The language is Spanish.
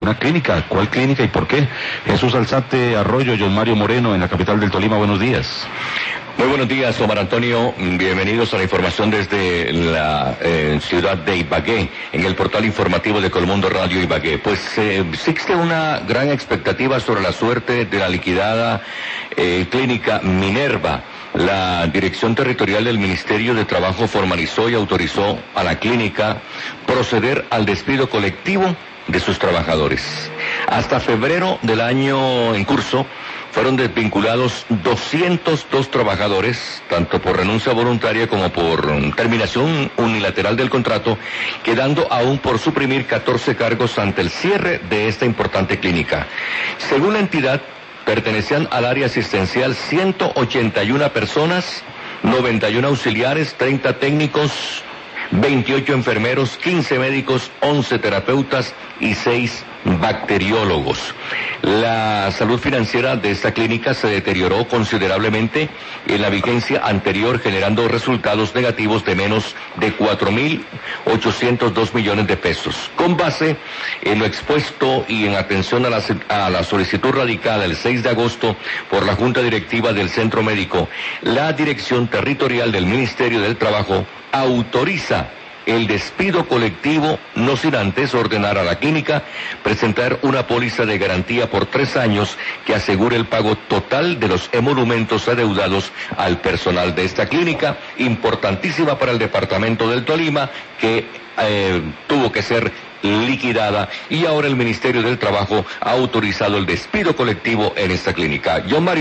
Una clínica, ¿cuál clínica y por qué? Jesús Alzate Arroyo, John Mario Moreno, en la capital del Tolima, buenos días. Muy buenos días, Omar Antonio. Bienvenidos a la información desde la ciudad de Ibagué, en el portal informativo de Colmundo Radio Ibagué. Pues existe una gran expectativa sobre la suerte de la liquidada clínica Minerva. La Dirección Territorial del Ministerio de Trabajo formalizó y autorizó a la clínica proceder al despido colectivo de sus trabajadores. Hasta febrero del año en curso fueron desvinculados 202 trabajadores, tanto por renuncia voluntaria como por terminación unilateral del contrato, quedando aún por suprimir 14 cargos ante el cierre de esta importante clínica. Según la entidad, pertenecían al área asistencial 181 personas, 91 auxiliares, 30 técnicos, 28 enfermeros, 15 médicos, 11 terapeutas y 6 bacteriólogos. La salud financiera de esta clínica se deterioró considerablemente en la vigencia anterior, generando resultados negativos de menos de 4.802 millones de pesos. Con base en lo expuesto y en atención a la solicitud radicada el 6 de agosto por la Junta Directiva del Centro Médico, la Dirección Territorial del Ministerio del Trabajo autoriza el despido colectivo, no sin antes ordenar a la clínica presentar una póliza de garantía por 3 años que asegure el pago total de los emolumentos adeudados al personal de esta clínica, importantísima para el departamento del Tolima, que tuvo que ser liquidada, y ahora el Ministerio del Trabajo ha autorizado el despido colectivo en esta clínica. John Mario